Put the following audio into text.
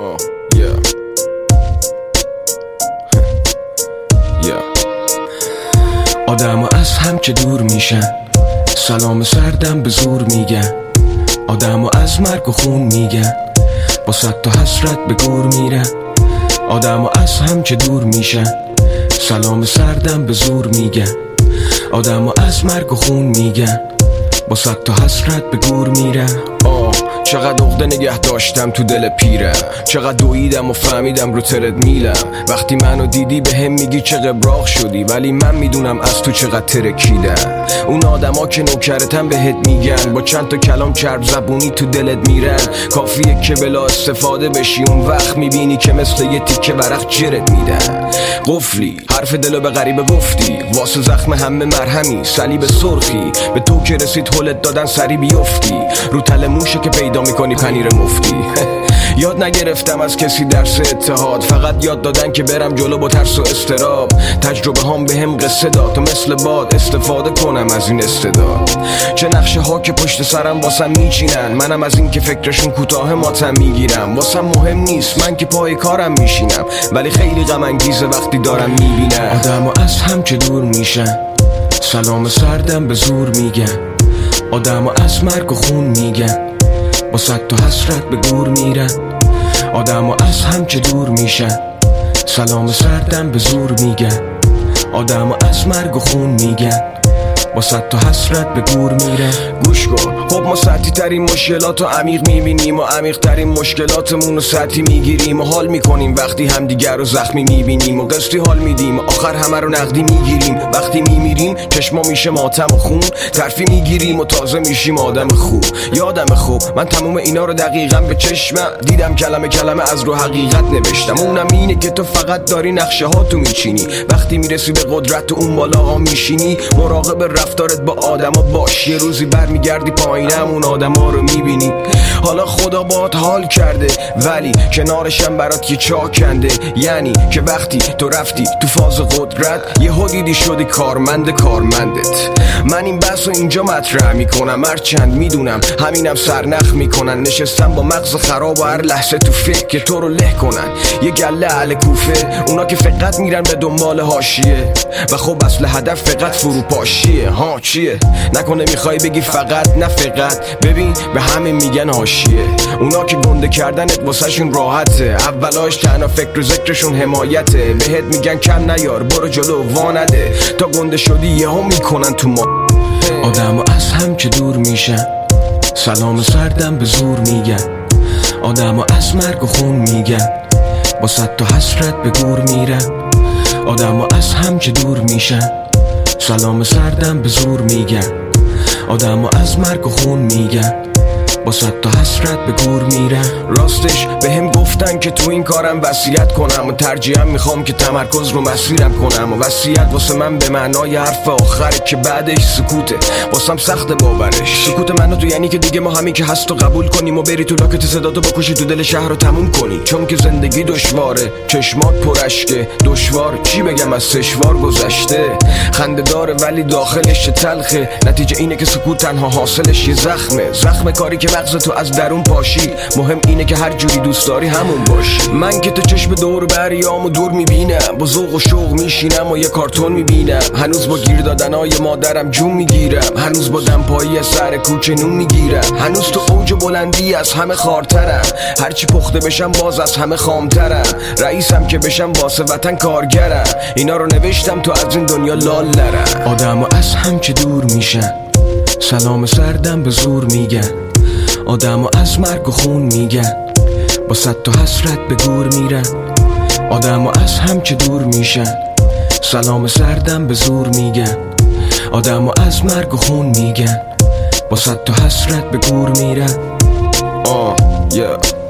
آدم از هم که دور میشن، سلام سردم به زور میگن. آدم از مرگ و خون میگن، با صد تا حسرت به گور میرن. آدم از هم که دور میشن، سلام سردم به زور میگن. آدم از مرگ و خون میگن، با صد تا حسرت به گور میرن. چقدر عقده نگه داشتم تو دل پیرم، چقدر دویدم و فهمیدم رو ترد میلم. وقتی منو دیدی به هم میگی چه قبراق شدی، ولی من میدونم از تو چقدر ترکیدم. اون آدما که نوکرتن بهت میگن، با چند تا کلام چرب زبونی تو دلت میرن. کافیه که بلا استفاده بشی، اون وقت میبینی که مثل یه تیکه ورق جرت میدن. قفلی حرف دلو به غریبه گفتی، واسه زخم همه مرهمی صلیب سرخی. به تو که رسید هلت دادن سری بیفتی، رو تل موشه که پیدا میکنی پنیر مفتی. یاد نگرفتم از کسی درس اتحاد، فقط یاد دادن که برم جلو با ترس و استراب. تجربه هام به هم قصه داد تا مثل باد استفاده کنم از این استعداد. چه نقشه ها که پشت سرم واسم میچینن، منم از این که فکرشون کوتاه ماتم میگیرم. واسم مهم نیست من که پای کارم میشینم، ولی خیلی غم انگیزه وقتی دارم میبینم آدم از هم که دور میشن، سلام سردم به زور میگن. آدم از مرگ و خون میگن، با صد تا حسرت به گور میرن. آدم از هم که دور میشن، سلام سردم به زور میگن. آدم از مرگ و خون میگن، با صد تا حسرت به گور میرن. گوش کن، خب ما سطحی ترین مشکلات رو عمیق میبینیم و عمیق ترین مشکلاتمون رو سطحی میگیریم و حال میکنیم وقتی همدیگر رو زخمی میبینیم و قسطی حال میدیم، آخر همه رو نقدی میگیریم. وقتی میمیریم چشما میشه ماتم و خون، ترفی میگیریم و تازه میشیم آدم خوب. یادم خوب من تموم اینا رو دقیقا به چشمم دیدم، کلمه کلمه از رو حقیقت نوشتم. اونم اینه که تو فقط داری نقشه ها تو میچینی، وقتی میرسی به قدرت و اون بالا ها میشینی. مراقب رفتارت با آدما باش، یه روزی برمیگردی پایینم اون آدما رو میبینی. حالا خدا باهات حال کرده، ولی کنارشم برات یه چاه کنده. یعنی که وقتی تو رفتی تو فاز قدرت، یه دیدی شدی کارمندت. من این بحث رو اینجا مطرح میکنم، هرچند میدونم همینم سرنخ میکنن. نشستم با مغز خراب و هر لحظه تو فکر که تو رو له کنن. یه گله اهل کوفه، اونا که فقط میرن به دنبال حاشیه و خب اصل هدف فقط فروپاشیه. ها چیه؟ نکنه میخوای بگی فقط؟ نه فقط، ببین به همه میگن حاشیه. اونا که گنده کردنت واسهشون راحته، اولاش تنها فکر و ذکرشون حمایته. بهت میگن کم نیار، برو جلو وانده، تا گنده شدی یهو میکنن تو ما. آدم از هم که دور میشن، سلام سردم به زور میگن. آدم از مرگ و خون میگن، با صد تا حسرت به گور میرن. آدم از هم که دور میشن، سلام سردم به زور میگن. آدم از مرگ و خون میگن، با صد تا حسرت به گور میرن. راستش به هم گفتن که تو این کارم وصیت کنم و ترجیحاً میخوام که تمرکز رو مسیرم کنم. و وصیت واسه من به معنای حرف آخره که بعدش سکوته، واسم سخت باورش. سکوت منو تو یعنی که دیگه ما همین که هست و قبول کنیم و بری تو لاکت صداتو بکشی تو دل شهر رو تموم کنی. چون که زندگی دشواره، چشمات پرشکه، دشوار چی بگم از سشوار گذشته. خنده داره ولی داخلش تلخه، نتیجه اینه که سکوت تنها حاصلش یه زخم کاری که مغز تو از درون پاشی. مهم اینه که هر جوری دوست داری همون باشی. من که تو چشم دور بریام و دور میبینم، با ذوق و شوق میشینم و یه کارتون میبینم. هنوز با گیر دادنای مادرم جون میگیرم، هنوز با دمپایی سر کوچه نون میگیرم. هنوز تو اوج بلندی از همه خارترم، هرچی پخته بشم باز از همه خامترم. رئیسم که بشم واسه وطن کارگرم، اینا رو نوشتم تو از این دنیا لال نرم. آدم از هم که دور میشن، سلام سردم به زور میگن. آدم از مرگ و خون میگن، با صد تا حسرت به گور میرن. آدم از هم که دور میشن، سلام سردم به زور میگن. آدم از مرگ و خون میگن، با صد تا حسرت به گور میرن.